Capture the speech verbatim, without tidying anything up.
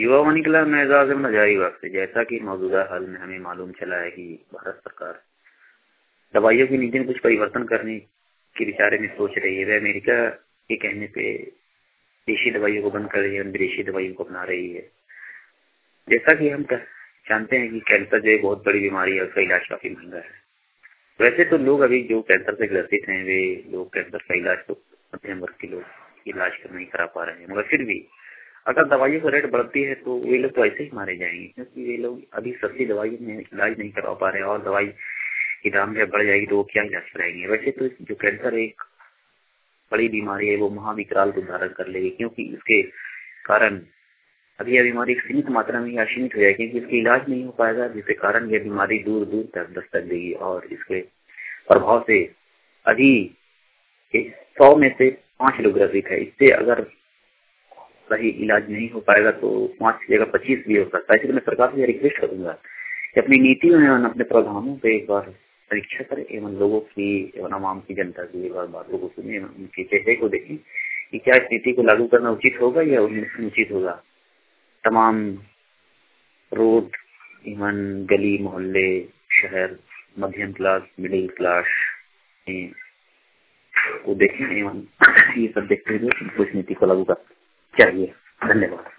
युवा वाणी कला में एजाज नजारी वक्त जैसा कि मौजूदा हाल में हमें मालूम चला है कि भारत सरकार दवाइयों की नीति में कुछ परिवर्तन करने के विचार में सोच रही है। वह अमेरिका के कहने पे देशी दवाइयों को बंद कर रही है और विदेशी दवाइयों को अपना रही है। जैसा कि हम जानते हैं कि कैंसर जो एक बहुत बड़ी बीमारी है, उसका इलाज काफी महंगा है। वैसे तो लोग अभी जो कैंसर से ग्रसित हैं वे लोग कैंसर का इलाज तो मध्यम वर्ग के लोग इलाज कर नहीं करा पा रहे हैं, मगर फिर भी अगर दवाइयों का रेट बढ़ती है तो वे लोग तो ऐसे ही मारे जाएंगे, क्योंकि वे लोग अभी सस्ती दवाइयों में इलाज नहीं करवा पा रहे हैं और दवाई की दाम जब बढ़ जाएगी तो वो क्या इलाज कराएंगे। वैसे तो जो कैंसर एक बड़ी बीमारी है वो महाविकराल को धारण कर लेगी, क्योंकि इसके कारण अभी यह बीमारी एक सीमित मात्रा में असीमित हो जाएगी, क्योंकि इसका इलाज नहीं हो पाएगा, जिसके कारण यह बीमारी दूर दूर तक दस्तक देगी और इसके प्रभाव से अभी सौ में से पांच लोग ग्रसित है। इससे अगर सही इलाज नहीं हो पाएगा तो पांच की जगह पच्चीस भी हो सकता है। इसलिए मैं सरकार से रिक्वेस्ट करूंगा कि अपनी नीतियों एवं अपने प्रावधानों पे एक बार परीक्षा करें एवं लोगों की एवं आवाम की जनता की एक बार बातों को सुने एवं उनके चेहरे को देखें कि क्या इस नीति को लागू करना उचित होगा या अनुचित होगा। तमाम रोड एवं गली मोहल्ले शहर मध्यम क्लास मिडिल क्लास को देखें एवं ये सब देखते हुए कुछ नीति को लागू कर चाहिए। धन्यवाद।